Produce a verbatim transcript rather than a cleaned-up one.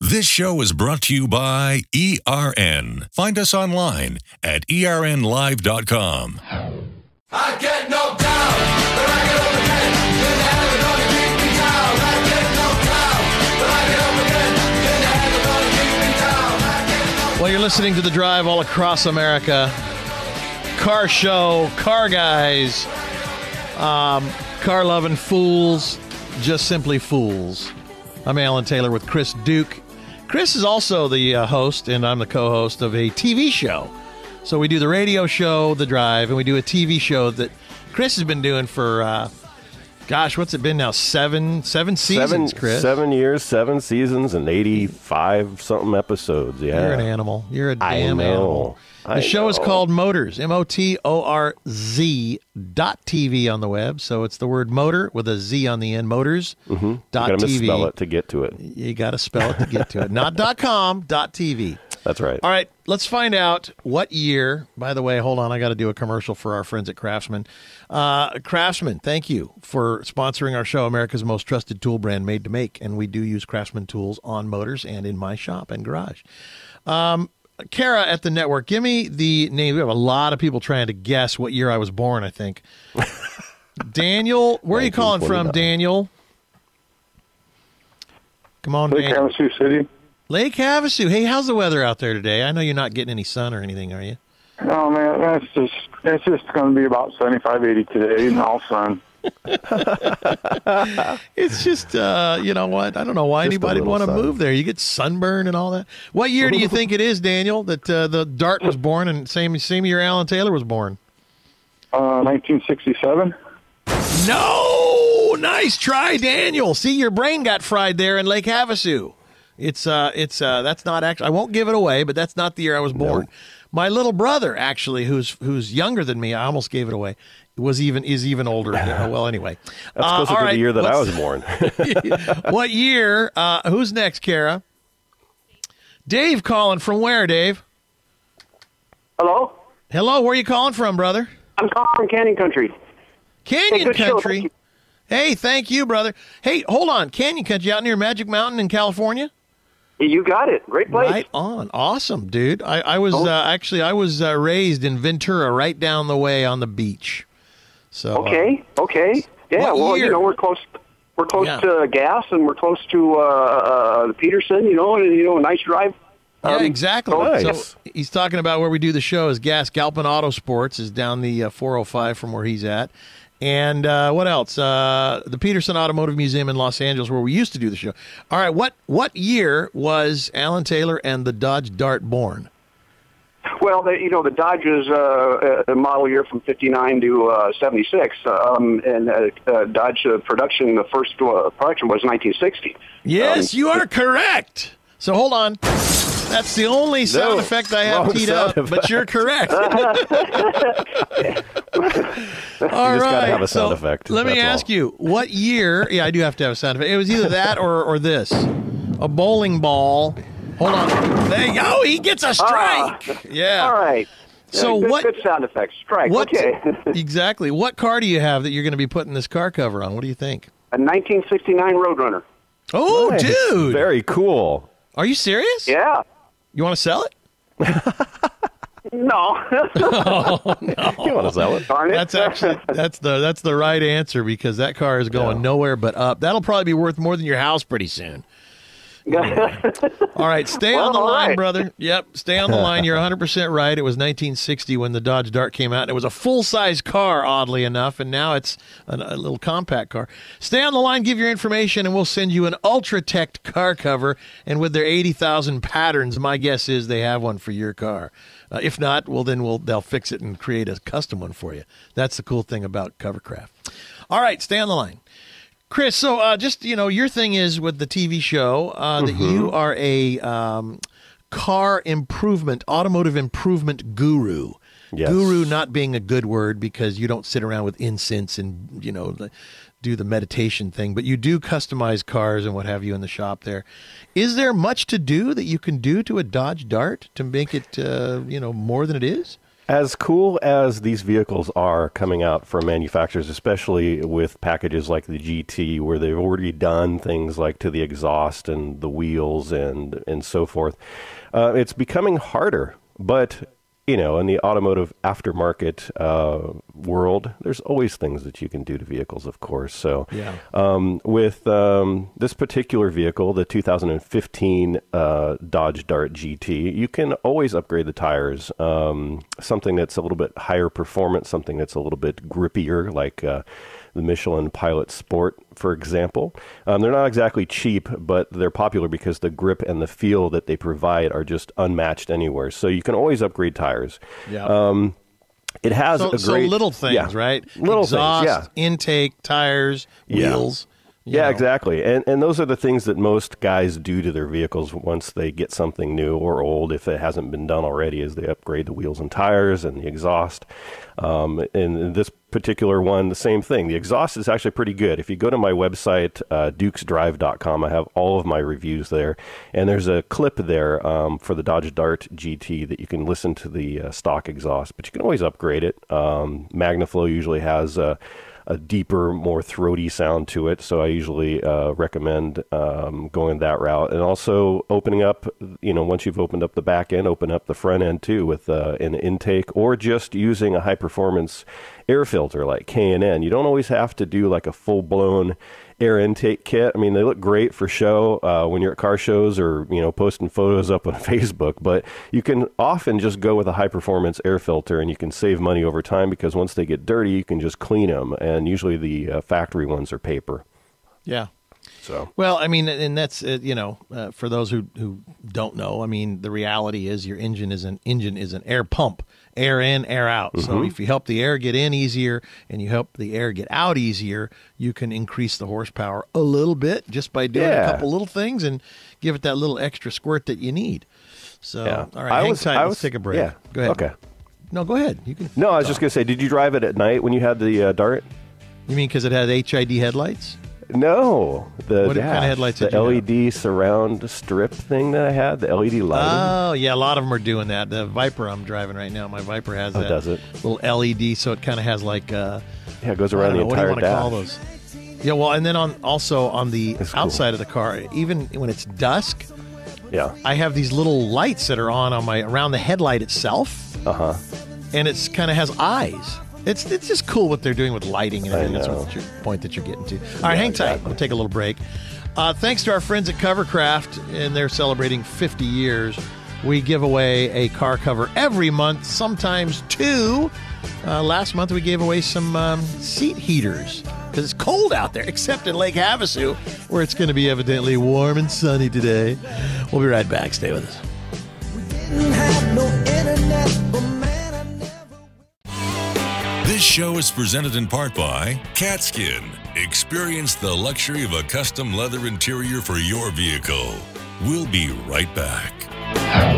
This show is brought to you by E R N. Find us online at E R N live dot com. I get knocked down, but I get up again. You're never gonna keep me down. I get knocked down, but I get up again. You're never gonna keep me down. I get knocked Well, you're listening to The Drive all across America. Car show, car guys, um, car-loving fools, just simply fools. I'm Alan Taylor with Chris Duke. Chris is also the uh, host, and I'm the co-host of a T V show. So we do the radio show, The Drive, and we do a T V show that Chris has been doing for, uh, gosh, what's it been now? Seven, seven seasons, seven, Chris. Seven years, seven seasons, and eighty-five something episodes. Yeah, You're an animal. You're a I damn know. animal. The I show know. is called Motors, M O T O R Z dot T V on the web. So it's the word motor with a Z on the end, motors Mm-hmm. dot You gotta T V. misspell it to get to it. You got to spell it to get to it. Not dot .com, dot T V. That's right. All right, let's find out what year. By the way, hold on, I got to do a commercial for our friends at Craftsman. Uh, Craftsman, thank you for sponsoring our show, America's most trusted tool brand made to make. And we do use Craftsman tools on motors and in my shop and garage. Um, Kara at the network, give me the name. We have a lot of people trying to guess what year I was born, I think. Daniel, where are you calling from, Daniel? Come on, Lake Daniel. Havasu City. Lake Havasu. Hey, how's the weather out there today? I know you're not getting any sun or anything, are you? Oh man, that's just it's just going to be about seventy-five, eighty today, and all sun. It's just, uh, you know what? I don't know why Just a anybody would little want to sun. move there. You get sunburn and all that. What year do you think it is, Daniel, that uh, the Dart was born and same same year Alan Taylor was born? Uh, nineteen sixty-seven. No! Nice try, Daniel. See, your brain got fried there in Lake Havasu. It's uh, it's uh, that's not actually. I won't give it away, but that's not the year I was born. Nope. My little brother, actually, who's who's younger than me, I almost gave it away. Was even is even older. Uh, well, anyway, That's Uh, closer all to right, the year that I let's- was born. What year? Uh, who's next, Kara? Dave calling from where, Dave? Hello? Hello, where are you calling from, brother? I'm calling from Canyon Country. Canyon Hey, good show, Country. thank you. Hey, thank you, brother. Hey, hold on. Canyon Country out near Magic Mountain in California? You got it. Great place. Right on. Awesome, dude. I, I was Oh. uh, actually I was uh, raised in Ventura, right down the way on the beach. So uh, Okay, okay. Yeah, What well, year? you know, we're close we're close Yeah. to gas, and we're close to uh, uh, the Peterson, you know, and, you know, a nice drive. yeah, Um, exactly. nice. So he's talking about where we do the show is Gas Galpin Auto Sports is down the uh, four oh five from where he's at. And uh, what else? Uh, the Peterson Automotive Museum in Los Angeles, where we used to do the show. All right, what what year was Alan Taylor and the Dodge Dart born? Well, the, you know, the Dodge is uh, a model year from fifty-nine to uh, seventy-six, um, and uh, uh, Dodge uh, production, the first uh, production was nineteen sixty. Yes, Um, you are correct. So hold on. That's the only sound No, effect I have wrong teed sound up, but you're correct. All just right. gotta have a sound so effect, Let me that's all. ask you, what year? Yeah, I do have to have a sound effect. It was either that or, or this. A bowling ball. Hold on. There you go. He gets a strike. yeah. All right. So Uh, good, what- Good sound effects. Strike. What Okay. exactly? What car do you have that you're going to be putting this car cover on? What do you think? A nineteen sixty-nine Roadrunner. Oh, Nice. dude. Very cool. Are you serious? Yeah. You want to sell it? No. You want to sell it? Darn it. That's actually that's the that's the right answer because that car is going Yeah. nowhere but up. That'll probably be worth more than your house pretty soon. All right, stay on Well, the all line, right. brother. Yep, stay on the line. You're one hundred percent right. It was nineteen sixty when the Dodge Dart came out. It was a full-size car, oddly enough, and now it's a, a little compact car. Stay on the line, give your information, and we'll send you an Ultratech car cover. And with their eighty thousand patterns, my guess is they have one for your car. Uh, if not, well, then we'll they'll fix it and create a custom one for you. That's the cool thing about Covercraft. All right, stay on the line. Chris, so uh, just, you know, your thing is with the T V show uh, that you are a um, car improvement, automotive improvement guru. Yes. Guru not being a good word because you don't sit around with incense and, you know, the- do the meditation thing, but you do customize cars and what have you in the shop there. Is there much to do that you can do to a Dodge Dart to make it, uh, you know, more than it is? As cool as these vehicles are coming out from manufacturers, especially with packages like the G T, where they've already done things like to the exhaust and the wheels and, and so forth, uh, it's becoming harder. But, you know, in the automotive aftermarket uh, world, there's always things that you can do to vehicles, of course. So Yeah. um, with um, this particular vehicle, the two thousand fifteen uh, Dodge Dart G T, you can always upgrade the tires. Um, something that's a little bit higher performance, something that's a little bit grippier, like uh, the Michelin Pilot Sport, for example. Um, they're not exactly cheap, but they're popular because the grip and the feel that they provide are just unmatched anywhere. So you can always upgrade tires. Yeah. Um, it has So, a great... so little things, yeah, right? Little Exhaust, things, yeah. intake, tires, Yeah. wheels. you Yeah, know. exactly. And and those are the things that most guys do to their vehicles once they get something new or old, if it hasn't been done already, is they upgrade the wheels and tires and the exhaust. Um, and in this particular one, the same thing. The exhaust is actually pretty good. If you go to my website, uh, dukes drive dot com, I have all of my reviews there. And there's a clip there um, for the Dodge Dart G T that you can listen to the uh, stock exhaust, but you can always upgrade it. Um, MagnaFlow usually has a a deeper, more throaty sound to it. So I usually uh, recommend um, going that route. And also opening up, you know, once you've opened up the back end, open up the front end too with uh, an intake, or just using a high-performance air filter like K and N. You don't always have to do like a full-blown air intake kit. I mean, they look great for show uh, when you're at car shows or, you know, posting photos up on Facebook, but you can often just go with a high performance air filter and you can save money over time because once they get dirty, you can just clean them. And usually the uh, factory ones are paper. Yeah. So, Well, I mean, and that's, uh, you know, uh, for those who, who don't know, I mean, the reality is your engine is an engine is an air pump, air in, air out. Mm-hmm. So if you help the air get in easier and you help the air get out easier, you can increase the horsepower a little bit just by doing Yeah. a couple little things and give it that little extra squirt that you need. So, yeah. all right, I hang was, tight. I Let's was, take a break. Yeah. Go ahead. Okay. No, go ahead. You can. No, I was just going to say, did you drive it at night when you had the uh, Dart? You mean because it had H I D headlights? No, the What kind of dash, headlights the did you L E D surround strip thing that I had, the L E D lighting. Oh, yeah, a lot of them are doing that. The Viper I'm driving right now, my Viper has Oh, that does it? little L E D, so it kind of has like, uh, yeah, it goes I around don't the know, what do you entire want to dash. call those? Yeah, well, and then on also on the That's cool. outside of the car, even when it's dusk, Yeah. I have these little lights that are on on my around the headlight itself, Uh huh. and it's kind of has eyes. It's it's just cool what they're doing with lighting and I everything. That's know. what your point that you're getting to. All right, Yeah, hang tight. exactly. We'll take a little break. Uh, thanks to our friends at Covercraft, and they're celebrating fifty years. We give away a car cover every month, sometimes two. Uh, last month we gave away some um, seat heaters because it's cold out there, except in Lake Havasu, where it's going to be evidently warm and sunny today. We'll be right back. Stay with us. This show is presented in part by Catskin. Experience the luxury of a custom leather interior for your vehicle. We'll be right back.